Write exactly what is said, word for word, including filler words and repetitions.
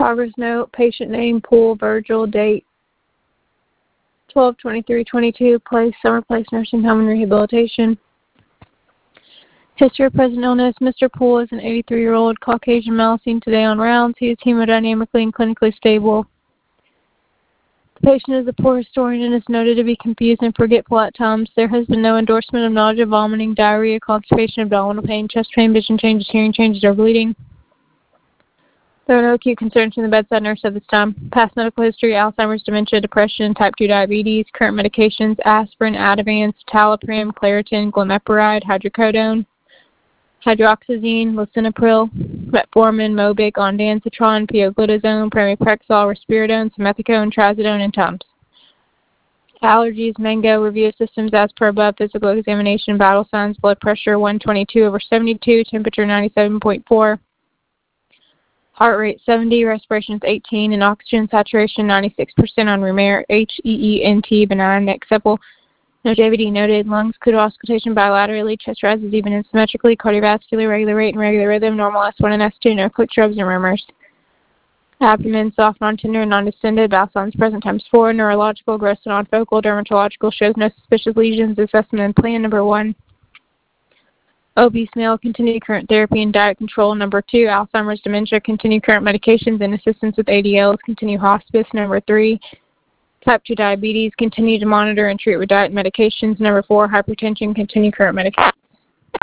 Progress note, patient name, Poole Virgil, date twelve twenty-three twenty-two, place, Summer Place Nursing Home and Rehabilitation. History of present illness, Mister Poole is an eighty-three-year-old Caucasian male seen today on rounds. He is hemodynamically and clinically stable. The patient is a poor historian and is noted to be confused and forgetful at times. There has been no endorsement of nausea, vomiting, diarrhea, constipation, abdominal pain, chest pain, vision changes, hearing changes, or bleeding. There are no acute concerns from the bedside nurse at this time. Past medical history, Alzheimer's, dementia, depression, type two diabetes, current medications, aspirin, Ativan, citalopram, Claritin, glimepiride, hydrocodone, hydroxyzine, lisinopril, metformin, Mobic, ondansetron, pioglitazone, pramipexole, risperidone, simethicone, trazodone, and Tums. Allergies, mango, review of systems as per above, physical examination, vital signs, blood pressure one twenty-two over seventy-two, temperature ninety-seven point four, heart rate seventy, respirations eighteen, and oxygen saturation ninety-six percent on room air, H E E N T, benign neck sepal. No J V D noted. Lungs, kudo auscultation bilaterally. Chest rises even and symmetrically. Cardiovascular, regular rate and regular rhythm. Normal S one and S two. No quick shrubs and murmurs. Abdomen, soft, non-tender, non-distended. Bowel sounds present times four. Neurological, gross and non-focal. Dermatological shows no suspicious lesions. Assessment and plan number one. Obese male, continue current therapy and diet control. Number two. Alzheimer's, dementia, continue current medications and assistance with A D Ls. Continue hospice. Number three. Type two diabetes, continue to monitor and treat with diet and medications. Number four, hypertension, continue current medication.